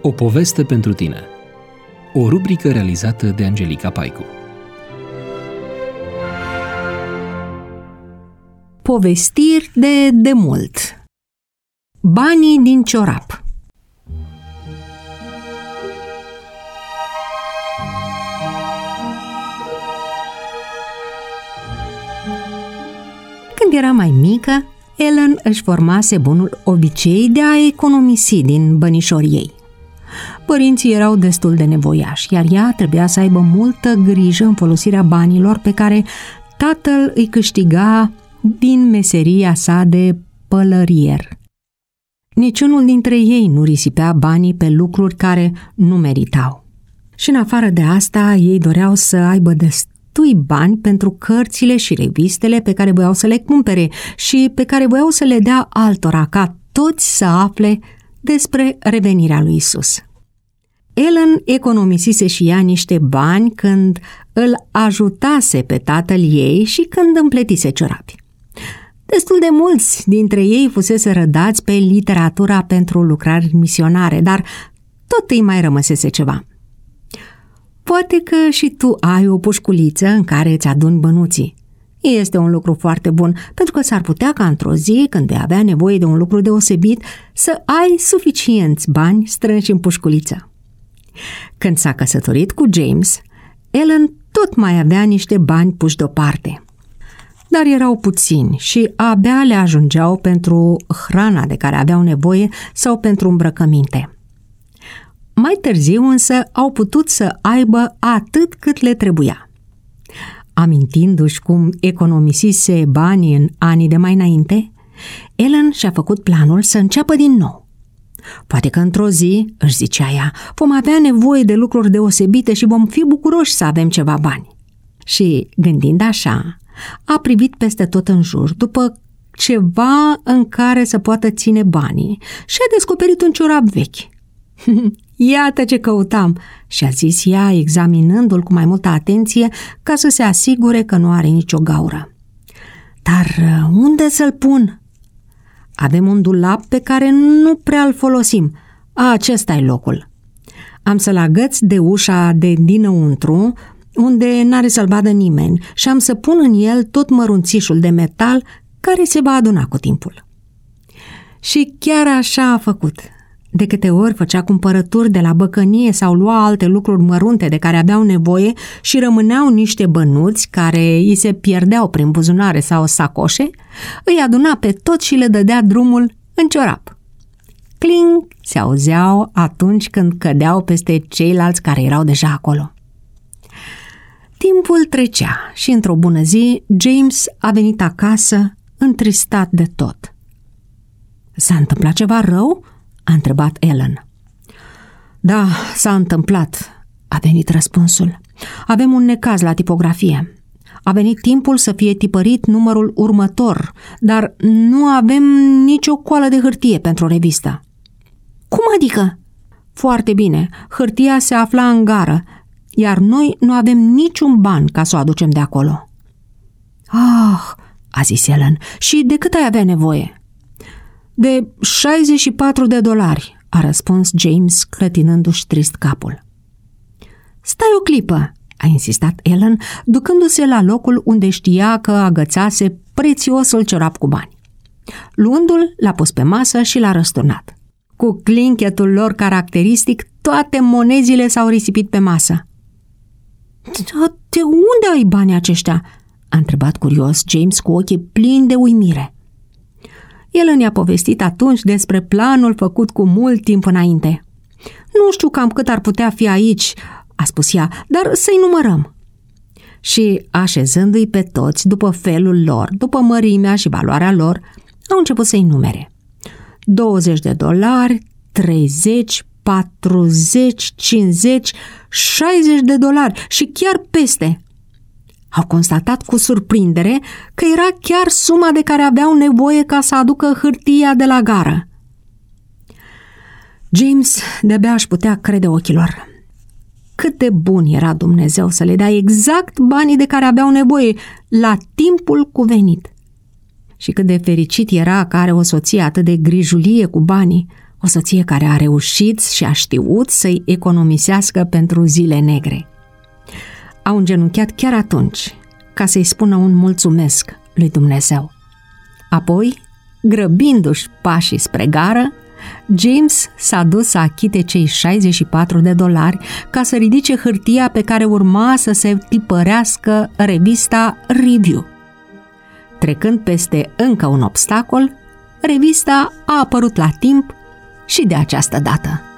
O poveste pentru tine. O rubrică realizată de Angelica Paicu. Povestiri de demult. Banii din ciorap. Când era mai mică, Ellen își formase bunul obicei de a economisi din bănișorii ei. Părinții erau destul de nevoiași, iar ea trebuia să aibă multă grijă în folosirea banilor pe care tatăl îi câștiga din meseria sa de pălărier. Niciunul dintre ei nu risipea banii pe lucruri care nu meritau. Și în afară de asta, ei doreau să aibă destui bani pentru cărțile și revistele pe care voiau să le cumpere și pe care voiau să le dea altora, ca toți să afle despre revenirea lui Isus. Ellen economisise și ea niște bani când îl ajutase pe tatăl ei și când împletise ciorapi. Destul de mulți dintre ei fusese rădați pe literatura pentru lucrări misionare, dar tot îi mai rămăsese ceva. Poate că și tu ai o pușculiță în care îți aduni bănuții. Este un lucru foarte bun, pentru că s-ar putea ca într-o zi, când vei avea nevoie de un lucru deosebit, să ai suficienți bani strânși în pușculiță. Când s-a căsătorit cu James, Ellen tot mai avea niște bani puși deoparte. Dar erau puțini și abia le ajungeau pentru hrana de care aveau nevoie sau pentru îmbrăcăminte. Mai târziu însă au putut să aibă atât cât le trebuia. Amintindu-și cum economisise banii în anii de mai înainte, Ellen și-a făcut planul să înceapă din nou. Poate că într-o zi, își zicea ea, vom avea nevoie de lucruri deosebite și vom fi bucuroși să avem ceva bani. Și, gândind așa, a privit peste tot în jur după ceva în care să poată ține banii și a descoperit un ciorap vechi. Iată ce căutam, și-a zis ea, examinându-l cu mai multă atenție ca să se asigure că nu are nicio gaură. Dar unde să-l pun? Avem un dulap pe care nu prea îl folosim. Acesta e locul. Am să-l agăț de ușa de dinăuntru, unde n-are să-l vadă nimeni, și am să pun în el tot mărunțișul de metal care se va aduna cu timpul. Și chiar așa a făcut. De câte ori făcea cumpărături de la băcănie sau lua alte lucruri mărunte de care aveau nevoie și rămâneau niște bănuți care îi se pierdeau prin buzunare sau sacoșe, îi aduna pe tot și le dădea drumul în ciorap. Cling se auzeau atunci când cădeau peste ceilalți care erau deja acolo. Timpul trecea și într-o bună zi James a venit acasă întristat de tot. S-a întâmplat ceva rău? A întrebat Ellen. Da, s-a întâmplat, a venit răspunsul. Avem un necaz la tipografie. A venit timpul să fie tipărit numărul următor, dar nu avem nicio coală de hârtie pentru revistă. Cum adică? Foarte bine, hârtia se afla în gară, iar noi nu avem niciun ban ca să o aducem de acolo. Ah, a zis Ellen, și de cât ai avea nevoie? De $64, a răspuns James, clătinându-și trist capul. Stai o clipă, a insistat Ellen, ducându-se la locul unde știa că agățase prețiosul ciorap cu bani. Luându-l, l-a pus pe masă și l-a răsturnat. Cu clinchetul lor caracteristic, toate monezile s-au risipit pe masă. De unde ai banii aceștia? A întrebat curios James cu ochii plini de uimire. El ne-a povestit atunci despre planul făcut cu mult timp înainte. Nu știu cam cât ar putea fi aici, a spus ea, dar să-i numărăm. Și, așezându-i pe toți după felul lor, după mărimea și valoarea lor, au început să-i numere. $20, 30, 40, 50, $60 și chiar peste. Au constatat cu surprindere că era chiar suma de care aveau nevoie ca să aducă hârtia de la gară. James de-abia își putea crede ochilor. Cât de bun era Dumnezeu să le dea exact banii de care aveau nevoie, la timpul cuvenit. Și cât de fericit era că are o soție atât de grijulie cu banii, O soție care a reușit și a știut să-i economisească pentru zile negre. Au îngenunchiat chiar atunci ca să-i spună un mulțumesc lui Dumnezeu. Apoi, grăbindu-și pașii spre gară, James s-a dus să achite cei $64 ca să ridice hârtia pe care urma să se tipărească revista Review. Trecând peste încă un obstacol, revista a apărut la timp și de această dată.